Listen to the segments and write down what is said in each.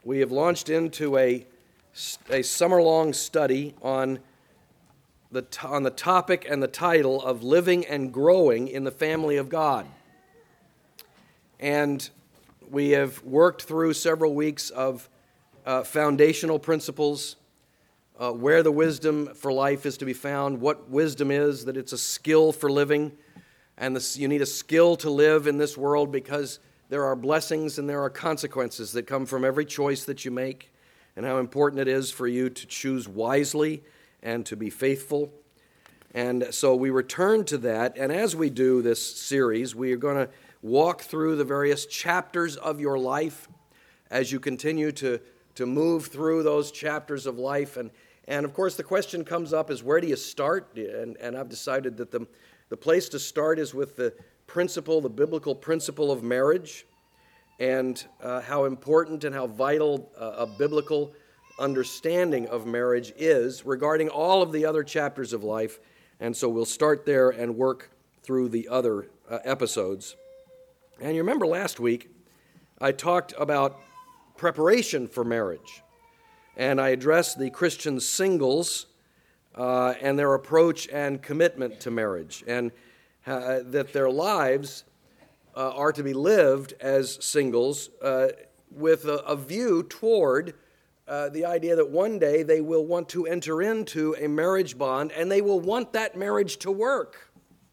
we have launched into a summer-long study on the topic and the title of Living and Growing in the Family of God. And we have worked through several weeks of foundational principles, where the wisdom for life is to be found, what wisdom is, that it's a skill for living, and you need a skill to live in this world because there are blessings and there are consequences that come from every choice that you make, and how important it is for you to choose wisely and to be faithful. And so we return to that, and as we do this series, we are going to walk through the various chapters of your life as you continue to move through those chapters of life. And of course, the question comes up is, where do you start? And I've decided that the place to start is with the biblical principle of marriage, and how important and how vital a biblical understanding of marriage is regarding all of the other chapters of life. And so we'll start there and work through the other episodes. And you remember last week, I talked about preparation for marriage, and I addressed the Christian singles and their approach and commitment to marriage, and that their lives are to be lived as singles with a view toward the idea that one day they will want to enter into a marriage bond, and they will want that marriage to work.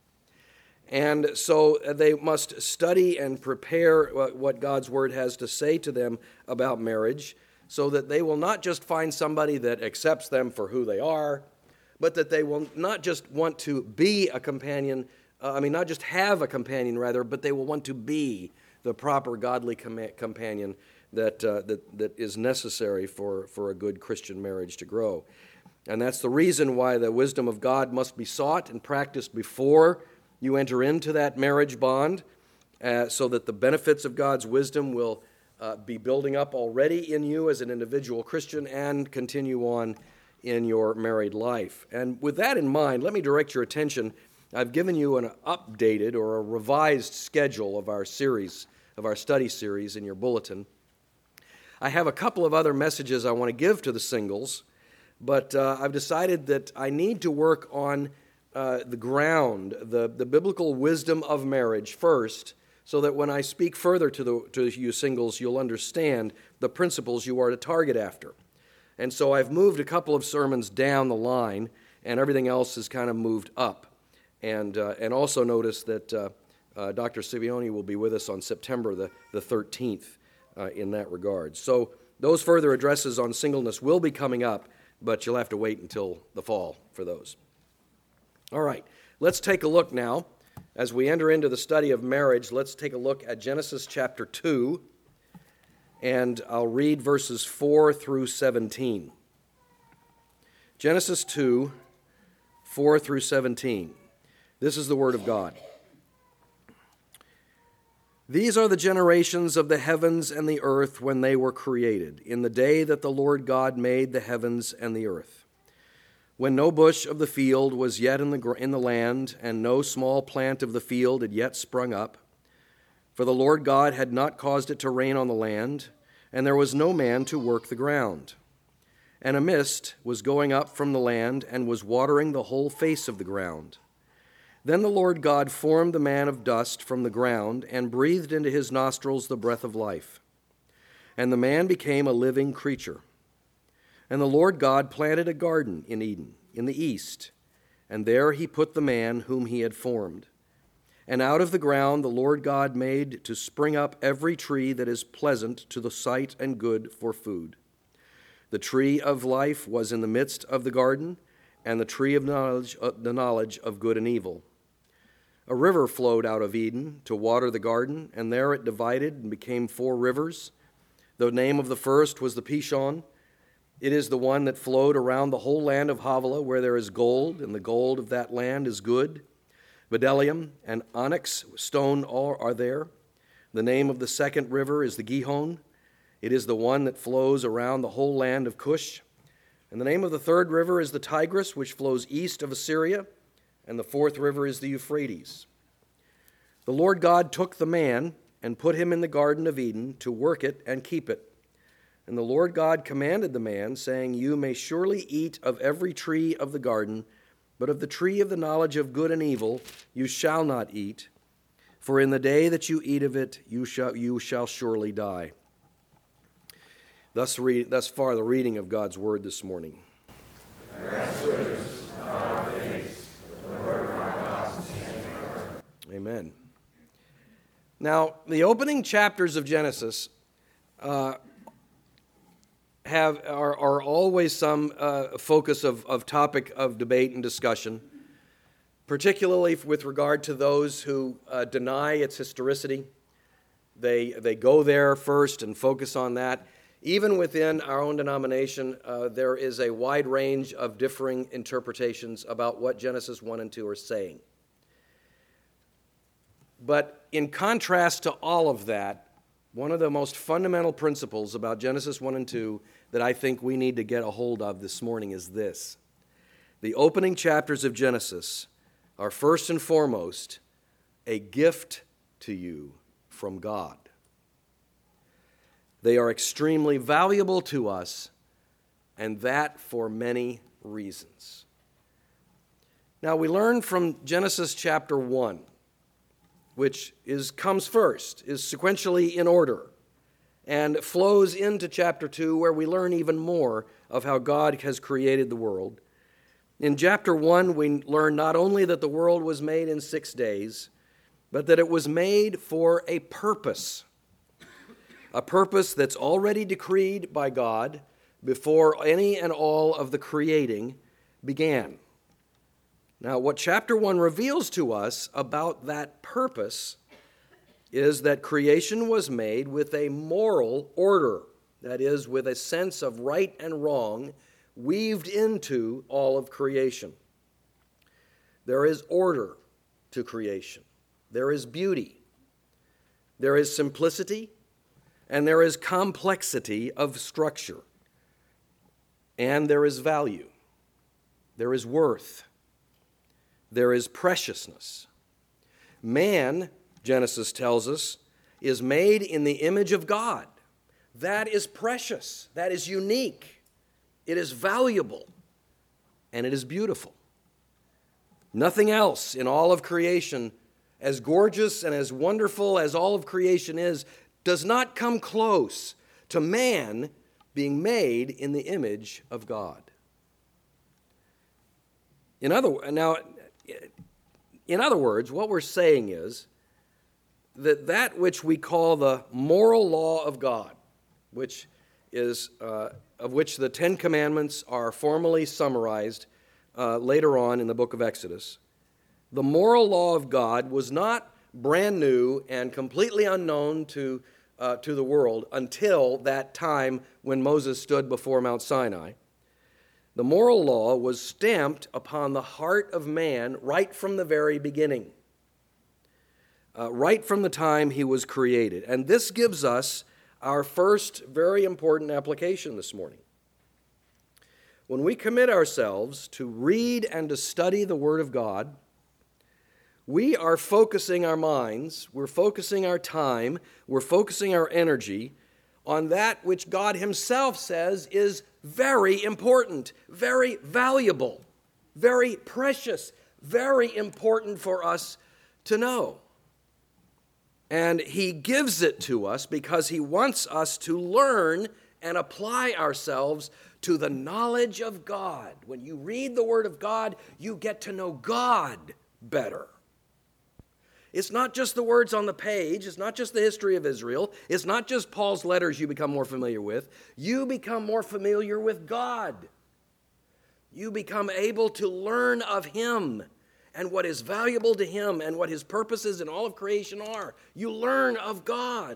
And so they must study and prepare what God's Word has to say to them about marriage, so that they will not just find somebody that accepts them for who they are, but that they will not just want to be a companion, not just have a companion, rather, but they will want to be the proper godly companion that is necessary for a good Christian marriage to grow. And that's the reason why the wisdom of God must be sought and practiced before you enter into that marriage bond, so that the benefits of God's wisdom will be building up already in you as an individual Christian and continue on in your married life. And with that in mind, let me direct your attention. I've given you an updated or a revised schedule of our study series in your bulletin. I have a couple of other messages I want to give to the singles, but I've decided that I need to work on the ground, the biblical wisdom of marriage first, so that when I speak further to you singles, you'll understand the principles you are to target after. And so I've moved a couple of sermons down the line, and everything else is kind of moved up. And also notice that Dr. Sivioni will be with us on September the 13th in that regard. So those further addresses on singleness will be coming up, but you'll have to wait until the fall for those. All right, let's take a look now. As we enter into the study of marriage, let's take a look at Genesis chapter 2, and I'll read verses 4 through 17. Genesis 2, 4 through 17. This is the word of God. These are the generations of the heavens and the earth when they were created, in the day that the Lord God made the heavens and the earth. When no bush of the field was yet in the land, and no small plant of the field had yet sprung up, for the Lord God had not caused it to rain on the land, and there was no man to work the ground. And a mist was going up from the land, and was watering the whole face of the ground. Then the Lord God formed the man of dust from the ground, and breathed into his nostrils the breath of life. And the man became a living creature. And the Lord God planted a garden in Eden, in the east, and there he put the man whom he had formed. And out of the ground the Lord God made to spring up every tree that is pleasant to the sight and good for food. The tree of life was in the midst of the garden, and the tree of knowledge, the knowledge of good and evil. A river flowed out of Eden to water the garden, and there it divided and became 4 rivers. The name of the first was the Pishon. It is the one that flowed around the whole land of Havilah, where there is gold, and the gold of that land is good. Bdellium and onyx stone are there. The name of the second river is the Gihon. It is the one that flows around the whole land of Cush. And the name of the third river is the Tigris, which flows east of Assyria. And the fourth river is the Euphrates. The Lord God took the man and put him in the Garden of Eden to work it and keep it. And the Lord God commanded the man, saying, You may surely eat of every tree of the garden, but of the tree of the knowledge of good and evil you shall not eat, for in the day that you eat of it you shall surely die. Thus far the reading of God's word this morning. Amen. Now, the opening chapters of Genesis are always some focus of topic of debate and discussion, particularly with regard to those who deny its historicity. They go there first and focus on that. Even within our own denomination, there is a wide range of differing interpretations about what Genesis 1 and 2 are saying. But in contrast to all of that, one of the most fundamental principles about Genesis 1 and 2 that I think we need to get a hold of this morning is this. The opening chapters of Genesis are first and foremost a gift to you from God. They are extremely valuable to us, and that for many reasons. Now, we learn from Genesis chapter 1, which comes first, is sequentially in order, and flows into chapter 2, where we learn even more of how God has created the world. In chapter 1, we learn not only that the world was made in 6 days, but that it was made for a purpose that's already decreed by God before any and all of the creating began. Now, what chapter 1 reveals to us about that purpose is that creation was made with a moral order, that is, with a sense of right and wrong weaved into all of creation. There is order to creation. There is beauty. There is simplicity. And there is complexity of structure. And there is value. There is worth. There is preciousness. Man, Genesis tells us, is made in the image of God. That is precious. That is unique. It is valuable. And it is beautiful. Nothing else in all of creation, as gorgeous and as wonderful as all of creation is, does not come close to man being made in the image of God. In other words, what we're saying is that which we call the moral law of God, which is of which the Ten Commandments are formally summarized later on in the book of Exodus, the moral law of God was not brand new and completely unknown to the world until that time when Moses stood before Mount Sinai. The moral law was stamped upon the heart of man right from the very beginning, right from the time he was created. And this gives us our first very important application this morning. When we commit ourselves to read and to study the Word of God, we are focusing our minds, we're focusing our time, we're focusing our energy on that which God Himself says is very important, very valuable, very precious, very important for us to know. And He gives it to us because He wants us to learn and apply ourselves to the knowledge of God. When you read the Word of God, you get to know God better. It's not just the words on the page. It's not just the history of Israel. It's not just Paul's letters you become more familiar with. You become more familiar with God. You become able to learn of Him and what is valuable to Him and what His purposes in all of creation are. You learn of God.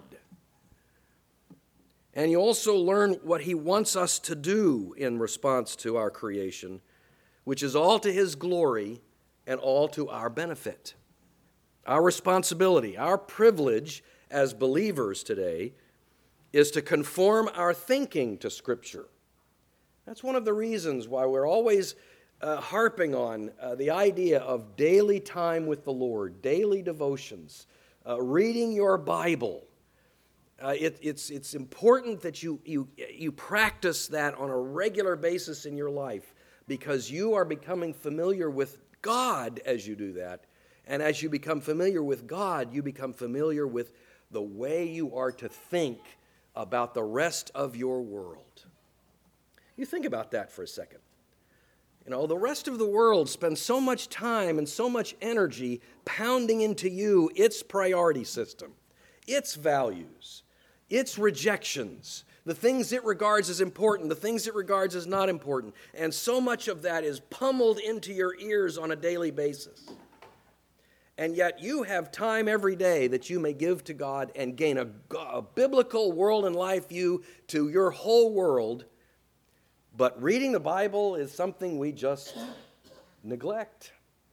And you also learn what He wants us to do in response to our creation, which is all to His glory and all to our benefit. Our responsibility, our privilege as believers today is to conform our thinking to Scripture. That's one of the reasons why we're always harping on the idea of daily time with the Lord, daily devotions, reading your Bible, It's important that you practice that on a regular basis in your life, because you are becoming familiar with God as you do that. And as you become familiar with God, you become familiar with the way you are to think about the rest of your world. You think about that for a second. The rest of the world spends so much time and so much energy pounding into you its priority system, its values, its rejections, the things it regards as important, the things it regards as not important. And so much of that is pummeled into your ears on a daily basis. And yet you have time every day that you may give to God and gain a biblical world and life view to your whole world. But reading the Bible is something we just neglect.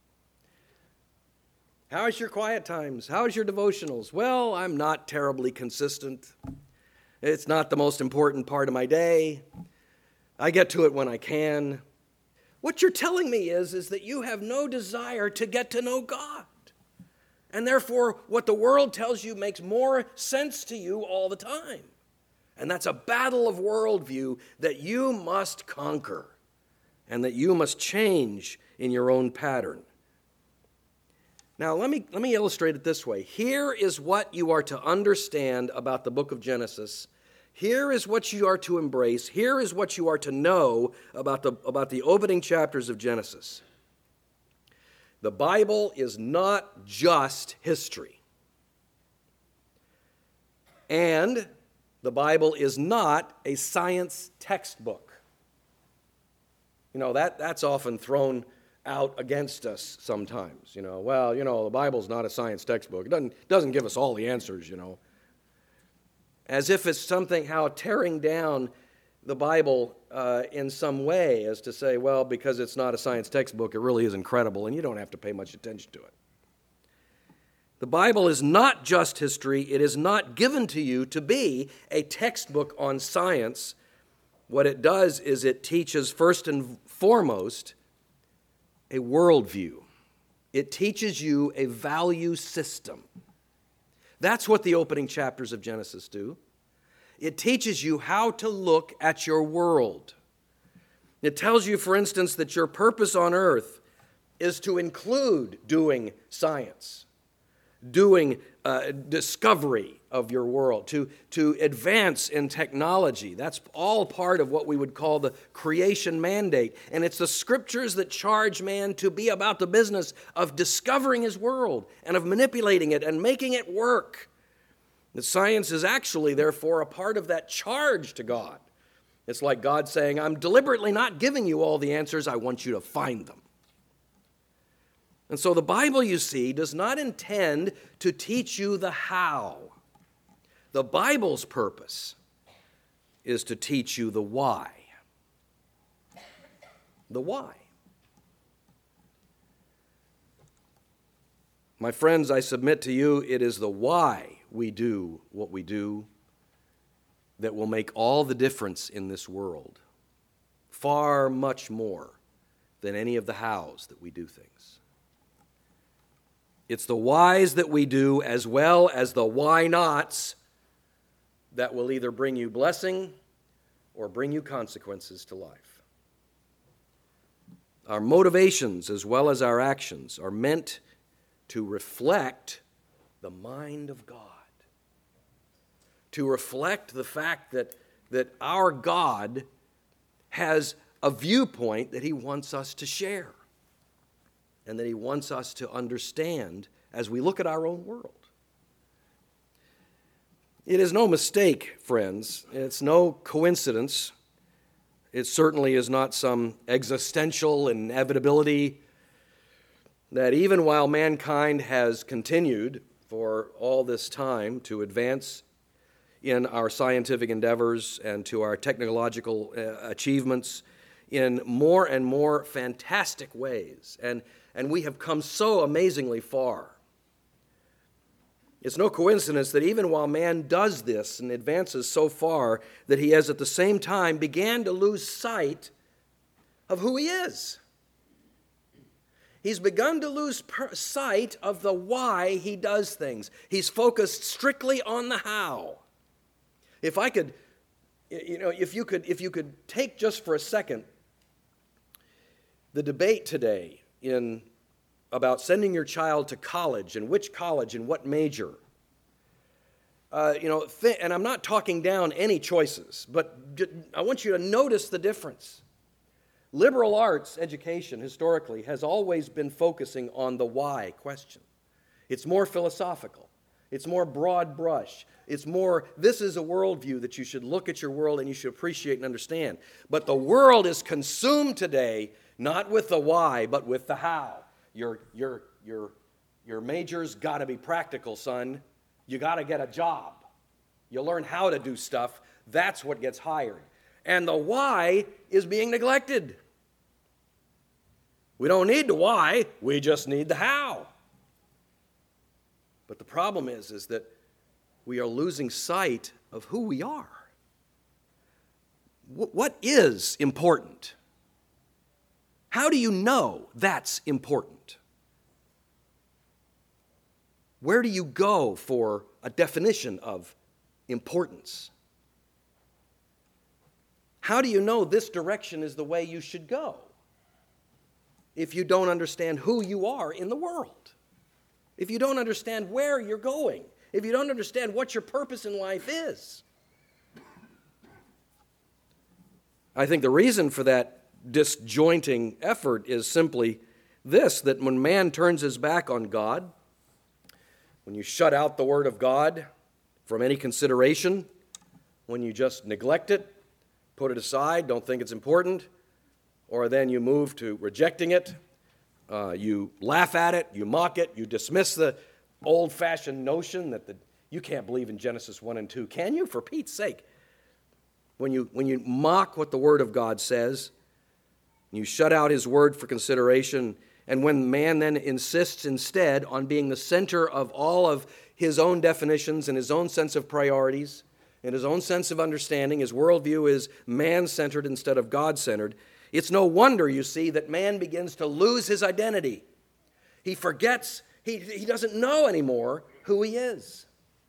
How is your quiet times? How is your devotionals? Well, I'm not terribly consistent. It's not the most important part of my day. I get to it when I can. What you're telling me is that you have no desire to get to know God. And therefore, what the world tells you makes more sense to you all the time. And that's a battle of worldview that you must conquer and that you must change in your own pattern. Now, let me illustrate it this way. Here is what you are to understand about the book of Genesis. Here is what you are to embrace. Here is what you are to know about the opening chapters of Genesis. The Bible is not just history. And the Bible is not a science textbook. That's often thrown out against us sometimes. The Bible's not a science textbook. It doesn't give us all the answers, As if it's somehow tearing down the Bible in some way, as to say, well, because it's not a science textbook, it really is incredible, and you don't have to pay much attention to it. The Bible is not just history. It is not given to you to be a textbook on science. What it does is it teaches, first and foremost, a worldview. It teaches you a value system. That's what the opening chapters of Genesis do. It teaches you how to look at your world. It tells you, for instance, that your purpose on earth is to include doing science, doing discovery of your world, to advance in technology. That's all part of what we would call the creation mandate. And it's the scriptures that charge man to be about the business of discovering his world and of manipulating it and making it work. The science is actually, therefore, a part of that charge to God. It's like God saying, I'm deliberately not giving you all the answers. I want you to find them. And so the Bible, you see, does not intend to teach you the how. The Bible's purpose is to teach you the why. The why. My friends, I submit to you, it is the why we do what we do that will make all the difference in this world. Far much more than any of the hows that we do things. It's the whys that we do as well as the why nots that will either bring you blessing or bring you consequences to life. Our motivations as well as our actions are meant to reflect the mind of God, to reflect the fact that our God has a viewpoint that he wants us to share and that he wants us to understand as we look at our own world. It is no mistake, friends. It's no coincidence. It certainly is not some existential inevitability that even while mankind has continued for all this time to advance in our scientific endeavors and to our technological achievements in more and more fantastic ways, and we have come so amazingly far. It's no coincidence that even while man does this and advances so far, that he has at the same time began to lose sight of who he is. He's begun to lose sight of the why he does things. He's focused strictly on the how. If I could, if you could take just for a second the debate today about sending your child to college and which college and what major, and I'm not talking down any choices, but I want you to notice the difference. Liberal arts education historically has always been focusing on the why question. It's more philosophical. It's more broad brush. It's more, this is a worldview that you should look at your world and you should appreciate and understand. But the world is consumed today not with the why, but with the how. Your major's got to be practical, son. You got to get a job. You learn how to do stuff. That's what gets hired. And the why is being neglected. We don't need the why, we just need the how. But the problem is that we are losing sight of who we are. What is important? How do you know that's important? Where do you go for a definition of importance? How do you know this direction is the way you should go if you don't understand who you are in the world? If you don't understand where you're going? If you don't understand what your purpose in life is? I think the reason for that disjointing effort is simply this, that when man turns his back on God, when you shut out the Word of God from any consideration, when you just neglect it, put it aside, don't think it's important, or then you move to rejecting it, you laugh at it, you mock it, you dismiss the old-fashioned notion that you can't believe in Genesis 1 and 2, can you? For Pete's sake. When you mock what the Word of God says, you shut out His Word for consideration, and when man then insists instead on being the center of all of his own definitions and his own sense of priorities and his own sense of understanding, his worldview is man-centered instead of God-centered, it's no wonder, you see, that man begins to lose his identity. He forgets, he doesn't know anymore who he is.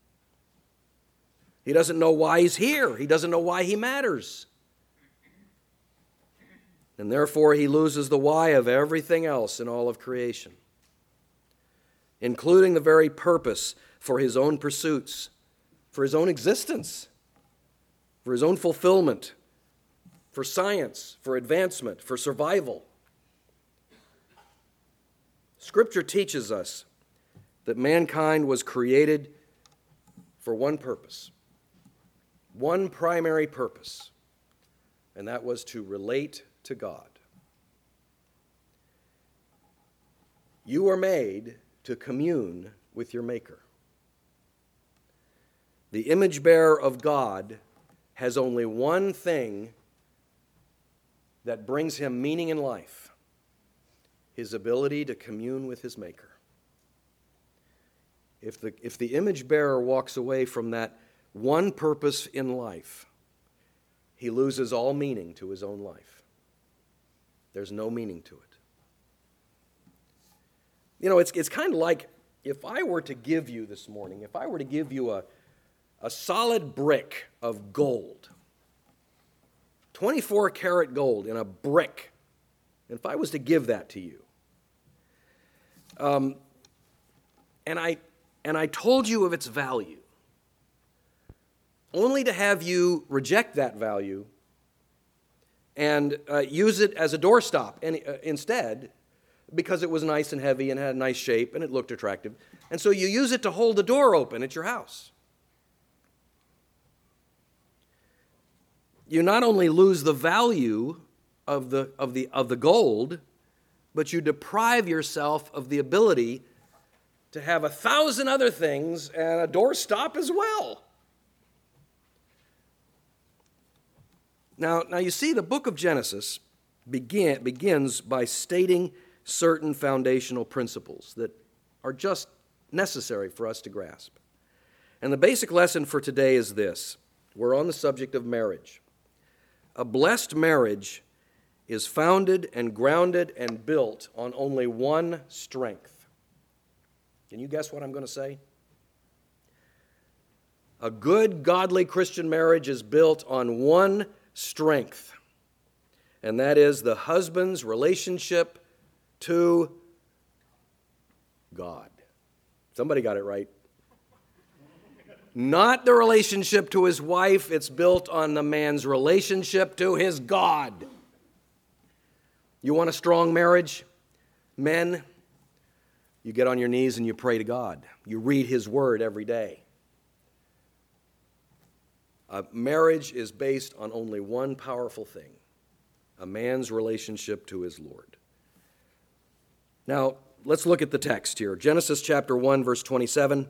He doesn't know why he's here. He doesn't know why he matters. And therefore, he loses the why of everything else in all of creation, including the very purpose for his own pursuits, for his own existence, for his own fulfillment, for science, for advancement, for survival. Scripture teaches us that mankind was created for one purpose, one primary purpose, and that was to relate to God. You were made to commune with your Maker. The image bearer of God has only one thing that brings him meaning in life: his ability to commune with his Maker. If the image bearer walks away from that one purpose in life, he loses all meaning to his own life. There's no meaning to it. You know, it's kind of like if I were to give you this morning, if I were to give you a solid brick of gold, 24 karat gold in a brick, and if I was to give that to you, and I told you of its value, only to have you reject that value and use it as a doorstop instead, because it was nice and heavy and had a nice shape and it looked attractive. And so you use it to hold the door open at your house. You not only lose the value of the gold, but you deprive yourself of the ability to have 1,000 other things and a doorstop as well. Now you see, the book of Genesis begins by stating certain foundational principles that are just necessary for us to grasp. And the basic lesson for today is this. We're on the subject of marriage. A blessed marriage is founded and grounded and built on only one strength. Can you guess what I'm going to say? A good, godly Christian marriage is built on one strength, and that is the husband's relationship to God. Somebody got it right. Not the relationship to his wife. It's built on the man's relationship to his God. You want a strong marriage? Men, you get on your knees and you pray to God. You read his word every day. A marriage is based on only one powerful thing: a man's relationship to his Lord. Now, let's look at the text here. Genesis chapter 1, verse 27.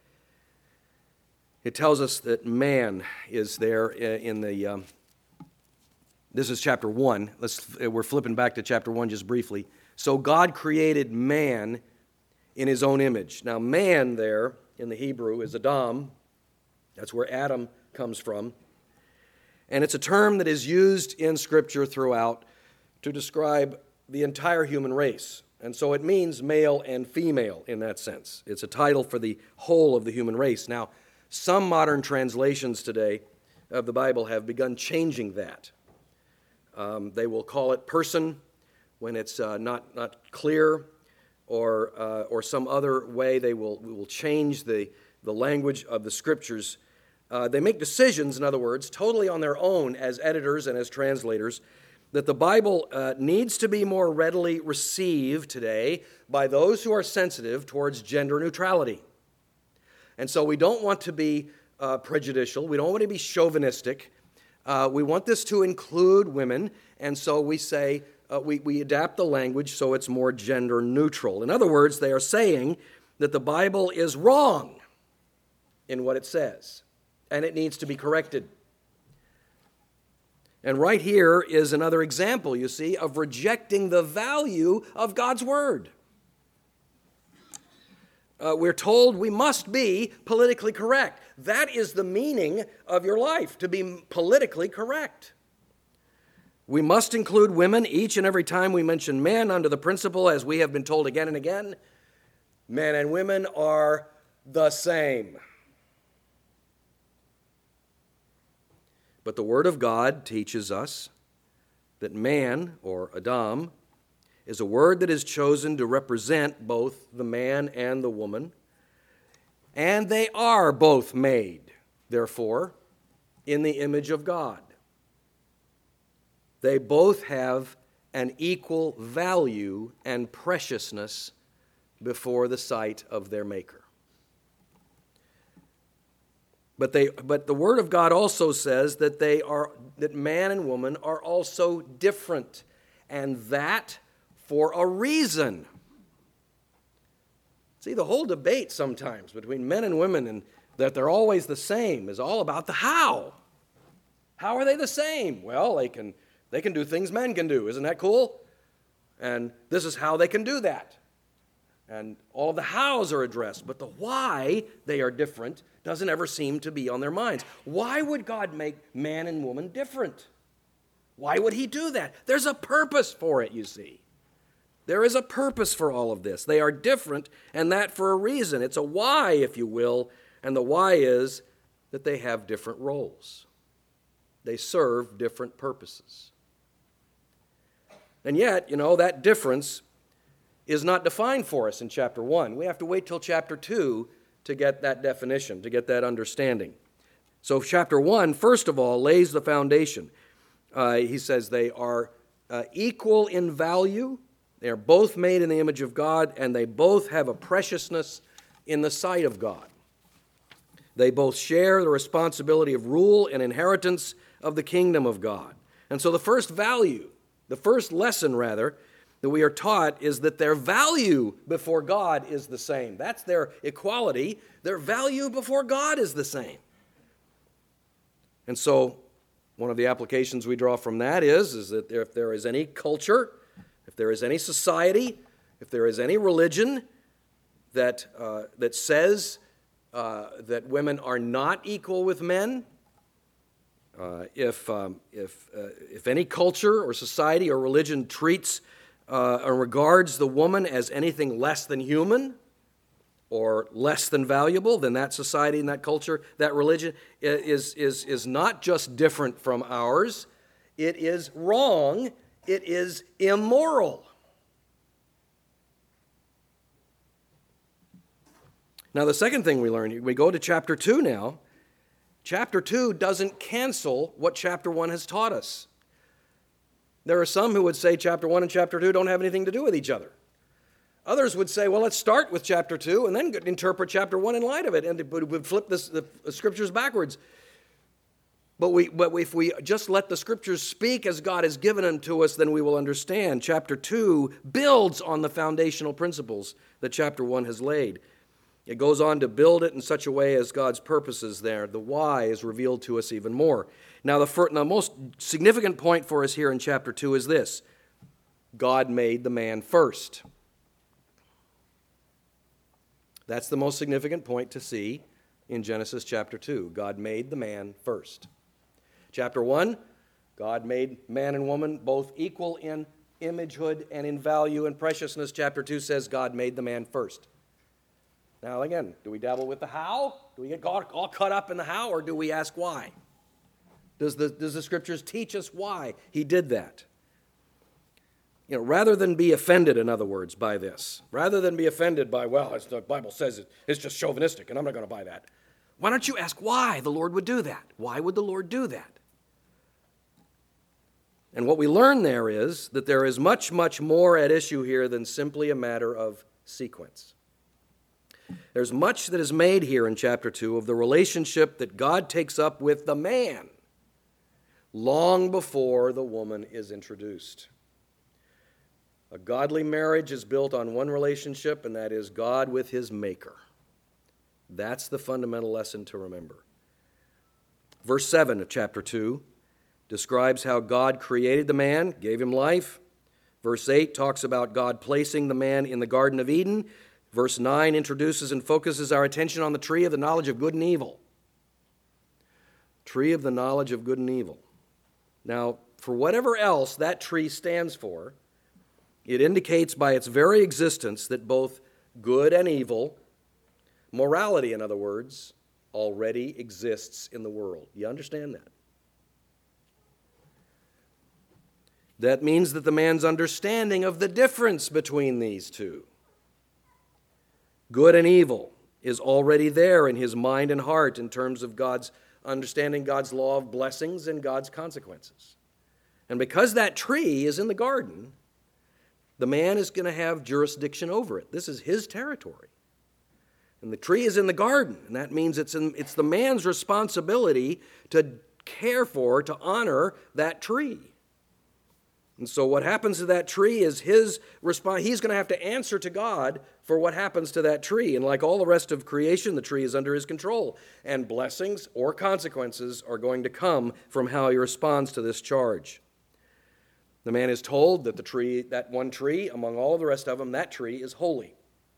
It tells us that man is there in the... this is chapter 1. We're flipping back to chapter 1 just briefly. So God created man in his own image. Now, man there in the Hebrew is Adam. That's where Adam comes from. And it's a term that is used in Scripture throughout to describe the entire human race. And so it means male and female in that sense. It's a title for the whole of the human race. Now, some modern translations today of the Bible have begun changing that. They will call it person when it's not clear, or some other way. They will change the language of the Scriptures. They make decisions, in other words, totally on their own as editors and as translators, that the Bible needs to be more readily received today by those who are sensitive towards gender neutrality. And so we don't want to be prejudicial. We don't want to be chauvinistic. We want this to include women, and so we say, we adapt the language so it's more gender neutral. In other words, they are saying that the Bible is wrong in what it says, and it needs to be corrected. And right here is another example, you see, of rejecting the value of God's Word. We're told we must be politically correct. That is the meaning of your life, to be politically correct. We must include women each and every time we mention men under the principle, as we have been told again and again, men and women are the same. But the Word of God teaches us that man, or Adam, is a word that is chosen to represent both the man and the woman, and they are both made, therefore, in the image of God. They both have an equal value and preciousness before the sight of their Maker. But the Word of God also says that that man and woman are also different, and that for a reason. See, the whole debate sometimes between men and women, and that they're always the same, is all about the how. How are they the same? Well, they can do things men can do. Isn't that cool? And this is how they can do that. And all of the hows are addressed, but the why they are different doesn't ever seem to be on their minds. Why would God make man and woman different? Why would he do that? There's a purpose for it, you see. There is a purpose for all of this. They are different, and that for a reason. It's a why, if you will, and the why is that they have different roles. They serve different purposes. And yet, that difference is not defined for us in chapter 1. We have to wait till chapter 2 to get that definition, to get that understanding. So chapter 1, first of all, lays the foundation. He says they are equal in value. They are both made in the image of God, and they both have a preciousness in the sight of God. They both share the responsibility of rule and inheritance of the kingdom of God. And so the first lesson, that we are taught is that their value before God is the same. That's their equality. Their value before God is the same. And so one of the applications we draw from that is that if there is any culture, if there is any society, if there is any religion that says that women are not equal with men, if any culture or society or religion treats or regards the woman as anything less than human, or less than valuable, then that society and that culture, that religion is not just different from ours. It is wrong. It is immoral. Now, the second thing we learn, we go to chapter 2 now. Chapter 2 doesn't cancel what chapter 1 has taught us. There are some who would say chapter 1 and chapter 2 don't have anything to do with each other. Others would say, well, let's start with chapter 2 and then interpret chapter 1 in light of it, and would flip the scriptures backwards. But if we just let the scriptures speak as God has given them to us, then we will understand. Chapter 2 builds on the foundational principles that chapter 1 has laid. It goes on to build it in such a way as God's purposes there. The why is revealed to us even more. Now, the most significant point for us here in chapter 2 is this: God made the man first. That's the most significant point to see in Genesis chapter 2. God made the man first. Chapter 1, God made man and woman both equal in imagehood and in value and preciousness. Chapter 2 says God made the man first. Now again, do we dabble with the how? Do we get all caught up in the how, or do we ask why? Does the scriptures teach us why he did that? Rather than be offended, in other words, by this, rather than be offended by, well, as the Bible says it's just chauvinistic and I'm not going to buy that. Why don't you ask why the Lord would do that? Why would the Lord do that? And what we learn there is that there is much, much more at issue here than simply a matter of sequence. There's much that is made here in chapter 2 of the relationship that God takes up with the man long before the woman is introduced. A godly marriage is built on one relationship, and that is God with his maker. That's the fundamental lesson to remember. Verse 7 of chapter 2 describes how God created the man, gave him life. Verse 8 talks about God placing the man in the Garden of Eden. Verse 9 introduces and focuses our attention on the tree of the knowledge of good and evil. Tree of the knowledge of good and evil. Now, for whatever else that tree stands for, it indicates by its very existence that both good and evil, morality, in other words, already exists in the world. You understand that? That means that the man's understanding of the difference between these two, good and evil, is already there in his mind and heart in terms of God's understanding God's law of blessings and God's consequences. And because that tree is in the garden, the man is going to have jurisdiction over it. This is his territory. And the tree is in the garden, and that means it's the man's responsibility to care for, to honor that tree. And so what happens to that tree is his response. He's going to have to answer to God for what happens to that tree. And like all the rest of creation, the tree is under his control. And blessings or consequences are going to come from how he responds to this charge. The man is told that the tree, that one tree, among all the rest of them, that tree is holy.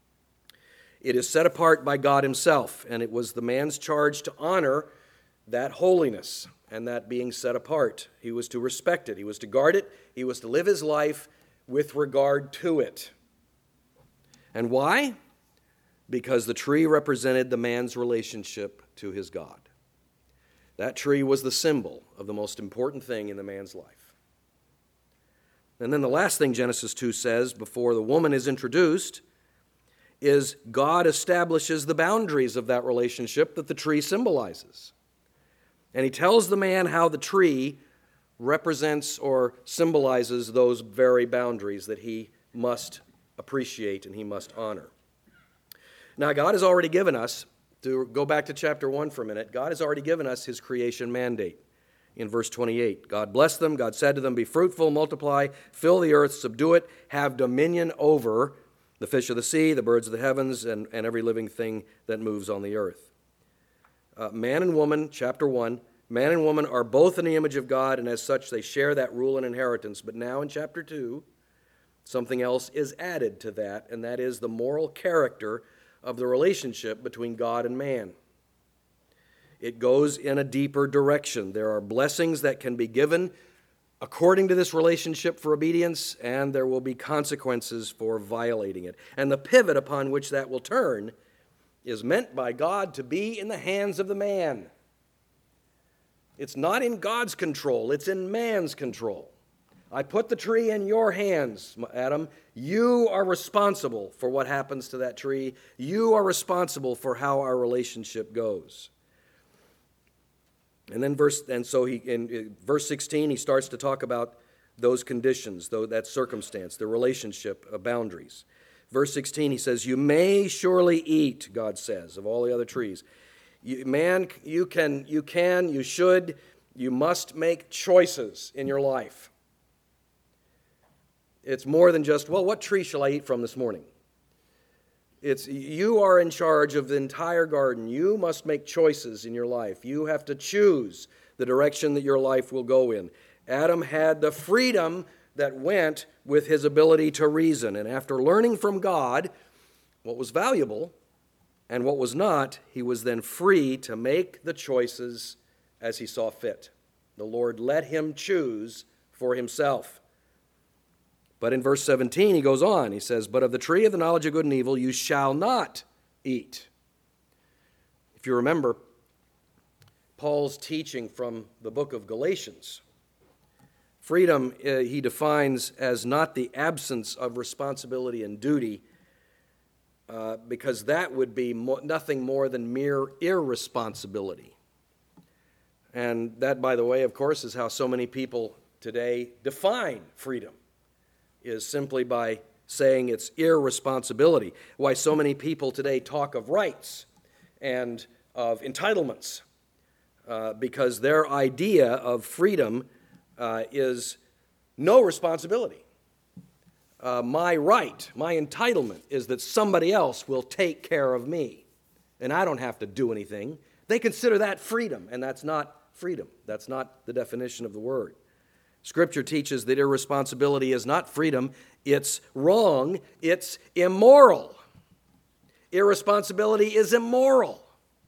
It is set apart by God himself, and it was the man's charge to honor that holiness and that being set apart. He was to respect it. He was to guard it. He was to live his life with regard to it. And why? Because the tree represented the man's relationship to his God. That tree was the symbol of the most important thing in the man's life. And then the last thing Genesis 2 says before the woman is introduced is God establishes the boundaries of that relationship that the tree symbolizes. And he tells the man how the tree represents or symbolizes those very boundaries that he must appreciate and he must honor. Now, God has already given us, to go back to chapter 1 for a minute, God has already given us his creation mandate. In verse 28, God blessed them. God said to them, be fruitful, multiply, fill the earth, subdue it, have dominion over the fish of the sea, the birds of the heavens, and every living thing that moves on the earth. Man and woman, chapter 1, man and woman are both in the image of God, and as such they share that rule and inheritance. But now in chapter 2, something else is added to that, and that is the moral character of the relationship between God and man. It goes in a deeper direction. There are blessings that can be given according to this relationship for obedience, and there will be consequences for violating it. And the pivot upon which that will turn is meant by God to be in the hands of the man. It's not in God's control, it's in man's control. I put the tree in your hands, Adam. You are responsible for what happens to that tree. You are responsible for how our relationship goes. And then in verse 16, he starts to talk about those conditions, that circumstance, the relationship boundaries. Verse 16, he says, you may surely eat, God says, of all the other trees. You should, you must make choices in your life. It's more than just, well, what tree shall I eat from this morning? It's you are in charge of the entire garden. You must make choices in your life. You have to choose the direction that your life will go in. Adam had the freedom that went with his ability to reason. And after learning from God what was valuable and what was not, he was then free to make the choices as he saw fit. The Lord let him choose for himself. But in verse 17, he goes on. He says, but of the tree of the knowledge of good and evil you shall not eat. If you remember Paul's teaching from the book of Galatians, freedom he defines as not the absence of responsibility and duty, because that would be nothing more than mere irresponsibility. And that, by the way, of course, is how so many people today define freedom, is simply by saying it's irresponsibility. Why so many people today talk of rights and of entitlements, because their idea of freedom is no responsibility. My right, my entitlement is that somebody else will take care of me, and I don't have to do anything. They consider that freedom, and that's not freedom. That's not the definition of the word. Scripture teaches that irresponsibility is not freedom, it's wrong, it's immoral. Irresponsibility is immoral.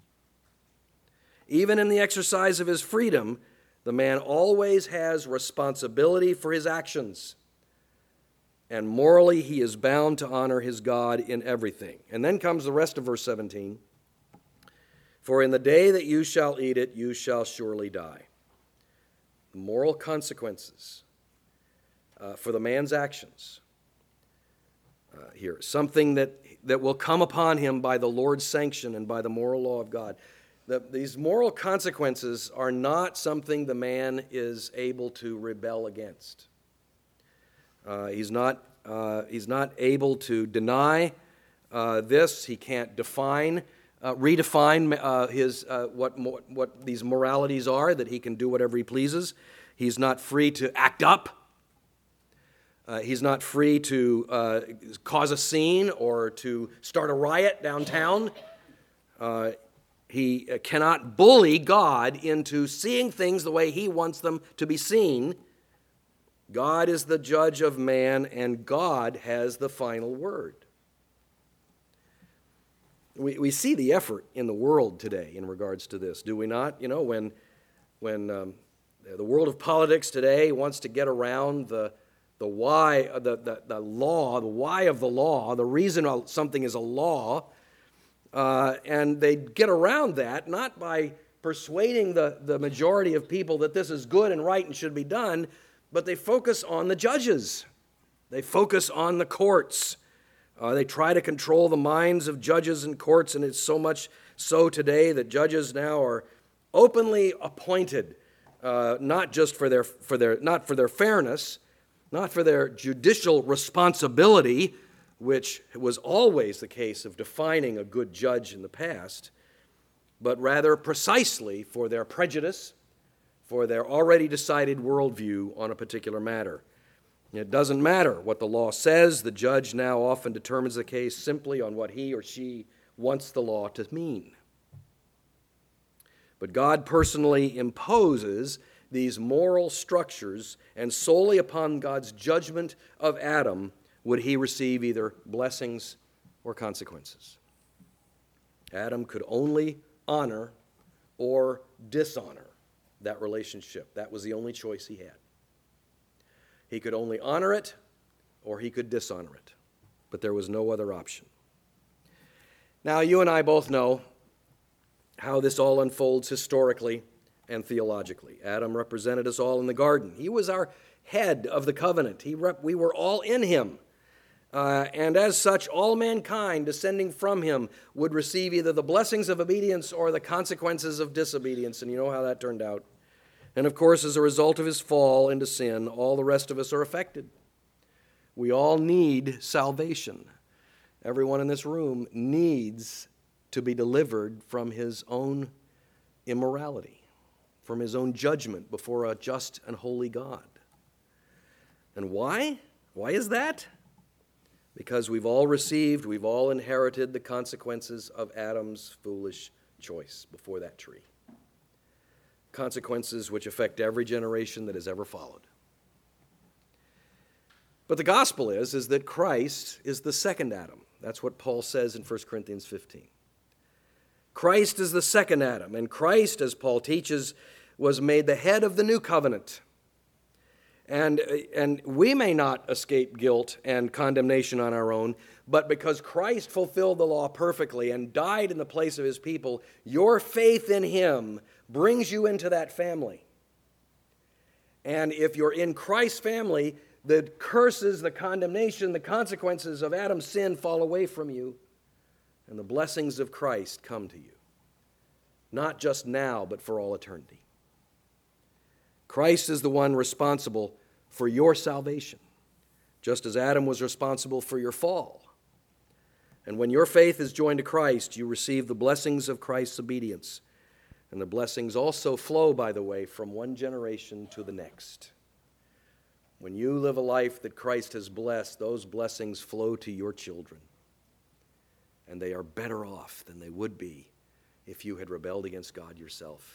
Even in the exercise of his freedom, the man always has responsibility for his actions. And morally, he is bound to honor his God in everything. And then comes the rest of verse 17. For in the day that you shall eat it, you shall surely die. Moral consequences for the man's actions here. Something that will come upon him by the Lord's sanction and by the moral law of God. These moral consequences are not something the man is able to rebel against. He's not able to deny this. He can't redefine what these moralities are, that he can do whatever he pleases. He's not free to act up. He's not free to cause a scene or to start a riot downtown. He cannot bully God into seeing things the way he wants them to be seen. God is the judge of man, and God has the final word. We see the effort in the world today in regards to this, do we not? You know, when the world of politics today wants to get around the why, the law, the why of the law, the reason something is a law, and they get around that not by persuading the majority of people that this is good and right and should be done, but they focus on the judges. They focus on the courts. They try to control the minds of judges and courts, and it's so much so today that judges now are openly appointed, not just for their fairness, not for their judicial responsibility, which was always the case of defining a good judge in the past, but rather precisely for their prejudice, for their already decided worldview on a particular matter. It doesn't matter what the law says. The judge now often determines the case simply on what he or she wants the law to mean. But God personally imposes these moral structures, and solely upon God's judgment of Adam would he receive either blessings or consequences. Adam could only honor or dishonor that relationship. That was the only choice he had. He could only honor it or he could dishonor it, but there was no other option. Now, you and I both know how this all unfolds historically and theologically. Adam represented us all in the garden. He was our head of the covenant. We were all in him. And as such, all mankind descending from him would receive either the blessings of obedience or the consequences of disobedience. And you know how that turned out. And of course, as a result of his fall into sin, all the rest of us are affected. We all need salvation. Everyone in this room needs to be delivered from his own immorality, from his own judgment before a just and holy God. And why? Why is that? Because we've all inherited the consequences of Adam's foolish choice before that tree. Consequences which affect every generation that has ever followed. But the gospel is that Christ is the second Adam. That's what Paul says in 1 Corinthians 15. Christ is the second Adam, and Christ, as Paul teaches, was made the head of the new covenant. And we may not escape guilt and condemnation on our own, but because Christ fulfilled the law perfectly and died in the place of his people, your faith in him brings you into that family. And if you're in Christ's family, the curses, the condemnation, the consequences of Adam's sin fall away from you, and the blessings of Christ come to you. Not just now, but for all eternity. Christ is the one responsible for your salvation, just as Adam was responsible for your fall. And when your faith is joined to Christ, you receive the blessings of Christ's obedience. And the blessings also flow, by the way, from one generation to the next. When you live a life that Christ has blessed, those blessings flow to your children. And they are better off than they would be if you had rebelled against God yourself.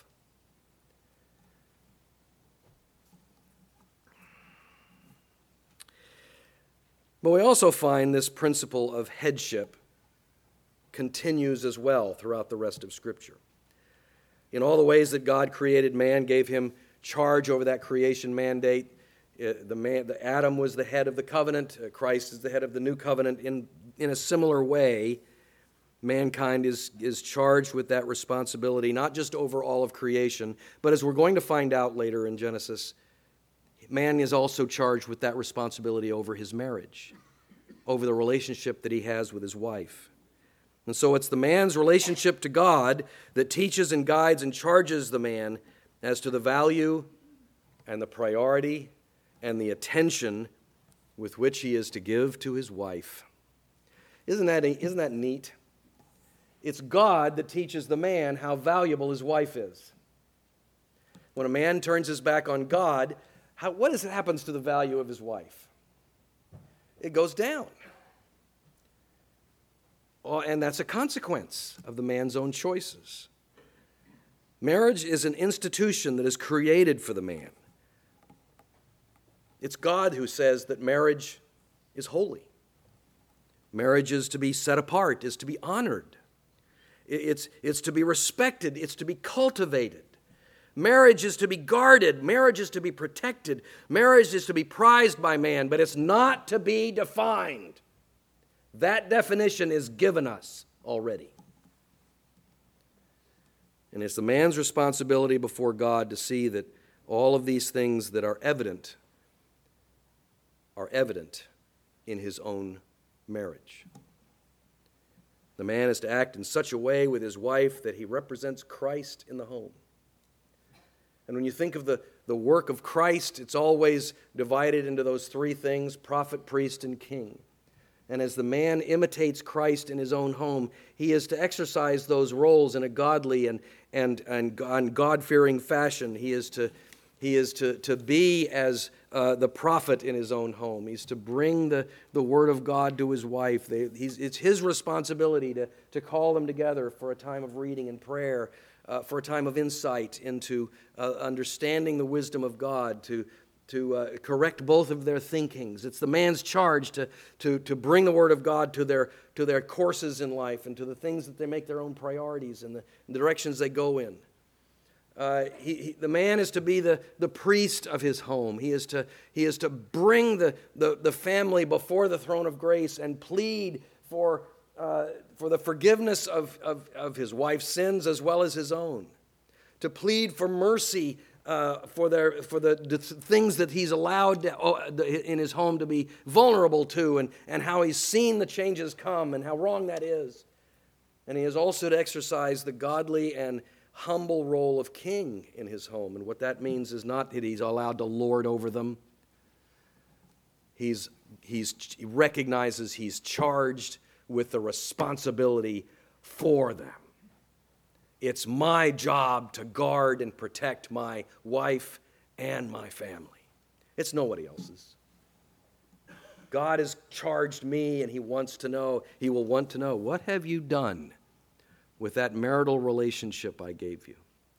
But we also find this principle of headship continues as well throughout the rest of Scripture. In all the ways that God created man, gave him charge over that creation mandate. Adam was the head of the covenant. Christ is the head of the new covenant. In a similar way, mankind is charged with that responsibility, not just over all of creation, but as we're going to find out later in Genesis, man is also charged with that responsibility over his marriage, over the relationship that he has with his wife. And so it's the man's relationship to God that teaches and guides and charges the man as to the value and the priority and the attention with which he is to give to his wife. Isn't that neat? It's God that teaches the man how valuable his wife is. When a man turns his back on God, what happens to the value of his wife? It goes down. And that's a consequence of the man's own choices. Marriage is an institution that is created for the man. It's God who says that marriage is holy. Marriage is to be set apart, is to be honored. It's to be respected, it's to be cultivated. Marriage is to be guarded. Marriage is to be protected. Marriage is to be prized by man, but it's not to be defined. That definition is given us already. And it's the man's responsibility before God to see that all of these things that are evident in his own marriage. The man is to act in such a way with his wife that he represents Christ in the home. And when you think of the work of Christ, it's always divided into those three things: prophet, priest, and king. And as the man imitates Christ in his own home, he is to exercise those roles in a godly and God-fearing fashion. He is to be as the prophet in his own home. He's to bring the word of God to his wife. It's his responsibility to call them together for a time of reading and prayer, for a time of insight into understanding the wisdom of God, to correct both of their thinkings. It's the man's charge to bring the Word of God to their courses in life and to the things that they make their own priorities and the directions they go in. The man is to be the priest of his home. He is to bring the family before the throne of grace and plead for for the forgiveness of his wife's sins as well as his own, to plead for mercy for the things that he's allowed in his home to be vulnerable to, and how he's seen the changes come and how wrong that is. And he is also to exercise the godly and humble role of king in his home. And what that means is not that he's allowed to lord over them. He recognizes he's charged with the responsibility for them. It's my job to guard and protect my wife and my family. It's nobody else's. God has charged me, and he will want to know, what have you done with that marital relationship I gave you?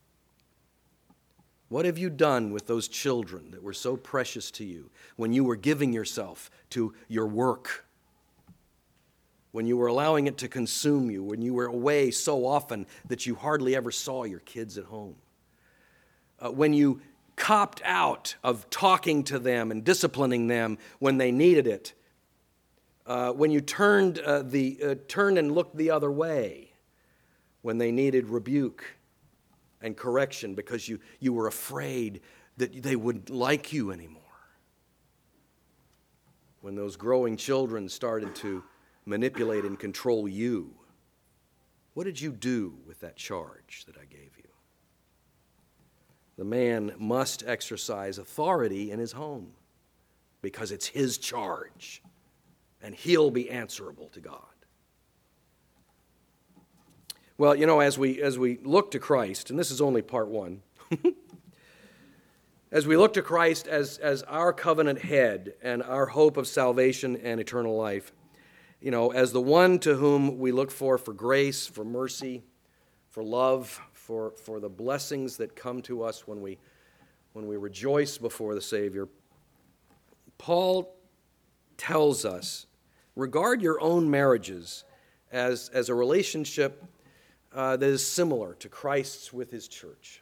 What have you done with those children that were so precious to you when you were giving yourself to your work? When you were allowing it to consume you, when you were away so often that you hardly ever saw your kids at home? When you copped out of talking to them and disciplining them when they needed it? When you turned and looked the other way when they needed rebuke and correction because you were afraid that they wouldn't like you anymore? When those growing children started to manipulate and control you, what did you do with that charge that I gave you? The man must exercise authority in his home because it's his charge, and he'll be answerable to God. Well, as we look to Christ, and this is only part one, as we look to Christ as our covenant head and our hope of salvation and eternal life, as the one to whom we look for grace, for mercy, for love, for the blessings that come to us when we rejoice before the Savior, Paul tells us, regard your own marriages as a relationship that is similar to Christ's with his church.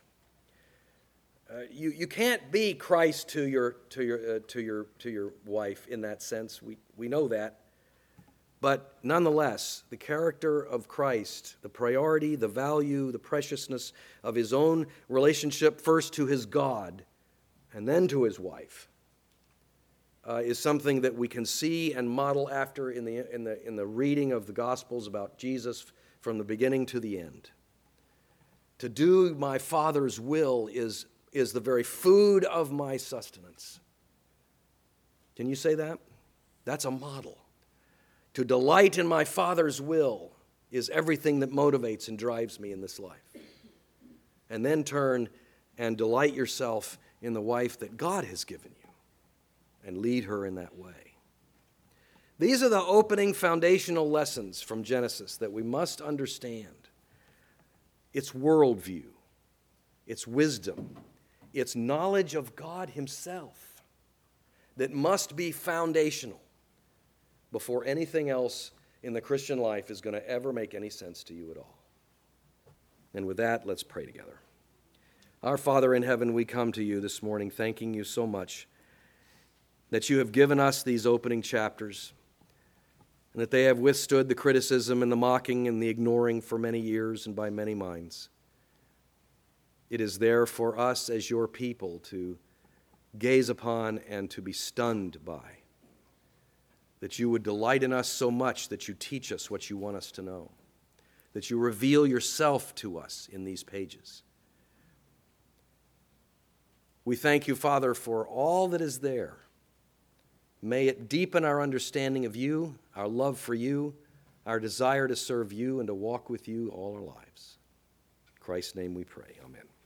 You can't be Christ to your wife in that sense. We know that. But nonetheless, the character of Christ, the priority, the value, the preciousness of his own relationship, first to his God and then to his wife, is something that we can see and model after in the reading of the Gospels about Jesus from the beginning to the end. To do my Father's will is the very food of my sustenance. Can you say that? That's a model. To delight in my Father's will is everything that motivates and drives me in this life. And then turn and delight yourself in the wife that God has given you and lead her in that way. These are the opening foundational lessons from Genesis that we must understand. It's worldview, it's wisdom, it's knowledge of God himself that must be foundational before anything else in the Christian life is going to ever make any sense to you at all. And with that, let's pray together. Our Father in heaven, we come to you this morning thanking you so much that you have given us these opening chapters and that they have withstood the criticism and the mocking and the ignoring for many years and by many minds. It is there for us as your people to gaze upon and to be stunned by, that you would delight in us so much that you teach us what you want us to know, that you reveal yourself to us in these pages. We thank you, Father, for all that is there. May it deepen our understanding of you, our love for you, our desire to serve you and to walk with you all our lives. In Christ's name we pray. Amen.